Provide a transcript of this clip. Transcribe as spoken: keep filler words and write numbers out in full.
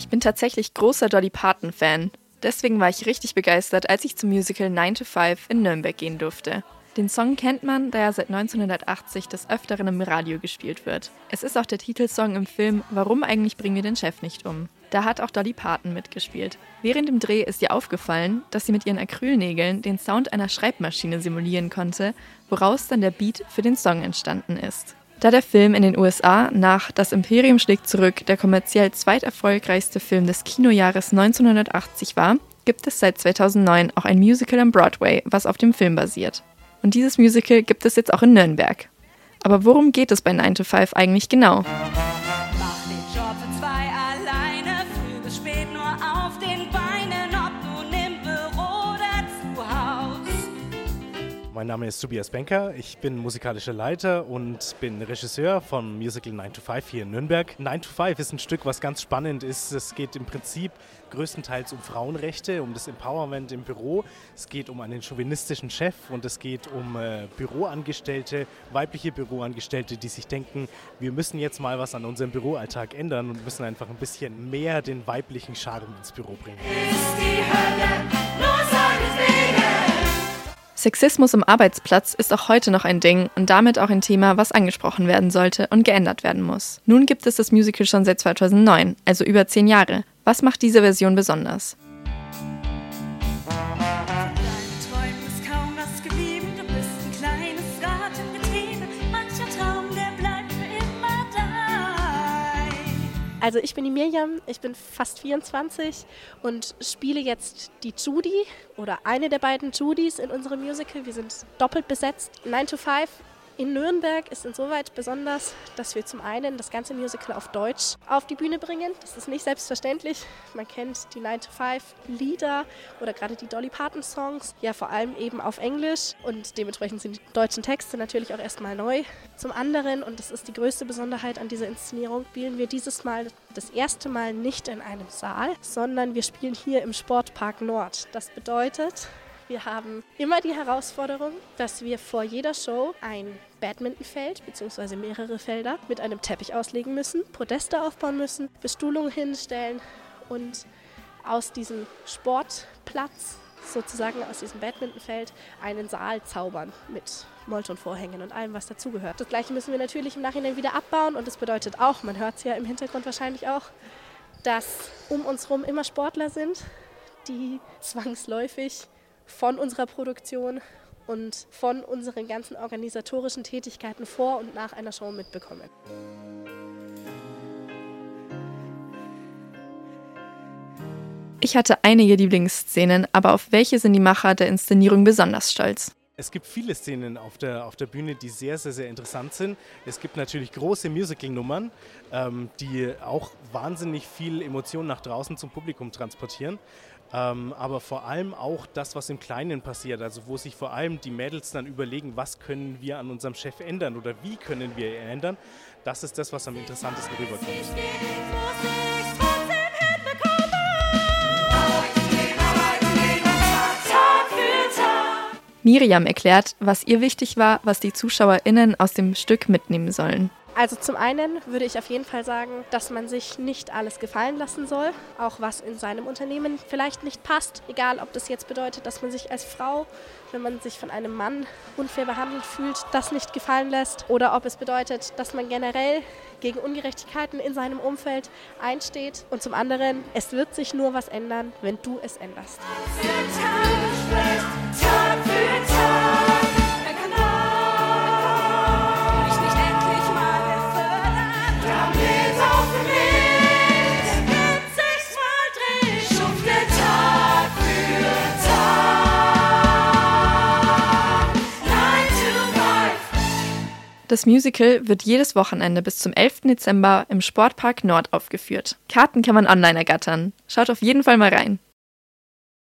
Ich bin tatsächlich großer Dolly Parton-Fan. Deswegen war ich richtig begeistert, als ich zum Musical nine to five in Nürnberg gehen durfte. Den Song kennt man, da er seit neunzehnhundertachtzig des Öfteren im Radio gespielt wird. Es ist auch der Titelsong im Film Warum eigentlich bringen wir den Chef nicht um? Da hat auch Dolly Parton mitgespielt. Während dem Dreh ist ihr aufgefallen, dass sie mit ihren Acrylnägeln den Sound einer Schreibmaschine simulieren konnte, woraus dann der Beat für den Song entstanden ist. Da der Film in den U S A nach Das Imperium schlägt zurück der kommerziell zweiterfolgreichste Film des Kinojahres neunzehnhundertachtzig war, gibt es seit zweitausendneun auch ein Musical am Broadway, was auf dem Film basiert. Und dieses Musical gibt es jetzt auch in Nürnberg. Aber worum geht es bei nine to five eigentlich genau? Mach den Job für zwei alleine, früh bis spät nur auf den Beinen, ob nun im Büro oder zu Haus. Mein Name ist Tobias Benker, ich bin musikalischer Leiter und bin Regisseur vom Musical nine to five hier in Nürnberg. nine to five ist ein Stück, was ganz spannend ist. Es geht im Prinzip größtenteils um Frauenrechte, um das Empowerment im Büro. Es geht um einen chauvinistischen Chef und es geht um äh, Büroangestellte, weibliche Büroangestellte, die sich denken, wir müssen jetzt mal was an unserem Büroalltag ändern und müssen einfach ein bisschen mehr den weiblichen Charme ins Büro bringen. Ist die Hölle nur seineswegen? Sexismus am Arbeitsplatz ist auch heute noch ein Ding und damit auch ein Thema, was angesprochen werden sollte und geändert werden muss. Nun gibt es das Musical schon seit zweitausendneun, also über zehn Jahre. Was macht diese Version besonders? Deinen Träumen ist kaum was geblieben, du bist ein kleines Rad im Getriebe, mancher Traum, der bleibt für immer dein. Also ich bin die Mirjam, ich bin fast vierundzwanzig und spiele jetzt die Judy oder eine der beiden Judys in unserem Musical. Wir sind doppelt besetzt. nine to five in Nürnberg ist insoweit besonders, dass wir zum einen das ganze Musical auf Deutsch auf die Bühne bringen. Das ist nicht selbstverständlich. Man kennt die nine to five Lieder oder gerade die Dolly Parton Songs ja vor allem eben auf Englisch und dementsprechend sind die deutschen Texte natürlich auch erstmal neu. Zum anderen, und das ist die größte Besonderheit an dieser Inszenierung, spielen wir dieses Mal das erste Mal nicht in einem Saal, sondern wir spielen hier im Sportpark Nord. Das bedeutet, wir haben immer die Herausforderung, dass wir vor jeder Show ein Badmintonfeld bzw. mehrere Felder mit einem Teppich auslegen müssen, Podeste aufbauen müssen, Bestuhlung hinstellen und aus diesem Sportplatz, sozusagen aus diesem Badmintonfeld, einen Saal zaubern mit Moltonvorhängen und allem, was dazugehört. Das Gleiche müssen wir natürlich im Nachhinein wieder abbauen und das bedeutet auch, man hört es ja im Hintergrund wahrscheinlich auch, dass um uns herum immer Sportler sind, die zwangsläufig von unserer Produktion und von unseren ganzen organisatorischen Tätigkeiten vor und nach einer Show mitbekommen. Ich hatte einige Lieblingsszenen, aber auf welche sind die Macher der Inszenierung besonders stolz? Es gibt viele Szenen auf der, auf der Bühne, die sehr, sehr, sehr interessant sind. Es gibt natürlich große Musical-Nummern, ähm, die auch wahnsinnig viel Emotionen nach draußen zum Publikum transportieren. Ähm, aber vor allem auch das, was im Kleinen passiert, also wo sich vor allem die Mädels dann überlegen, was können wir an unserem Chef ändern oder wie können wir ihn ändern. Das ist das, was am interessantesten rüberkommt. Mirjam erklärt, was ihr wichtig war, was die ZuschauerInnen aus dem Stück mitnehmen sollen. Also zum einen würde ich auf jeden Fall sagen, dass man sich nicht alles gefallen lassen soll, auch was in seinem Unternehmen vielleicht nicht passt. Egal, ob das jetzt bedeutet, dass man sich als Frau, wenn man sich von einem Mann unfair behandelt fühlt, das nicht gefallen lässt. Oder ob es bedeutet, dass man generell gegen Ungerechtigkeiten in seinem Umfeld einsteht. Und zum anderen, es wird sich nur was ändern, wenn du es änderst. Tag für Tag. Das Musical wird jedes Wochenende bis zum elften Dezember im Sportpark Nord aufgeführt. Karten kann man online ergattern. Schaut auf jeden Fall mal rein.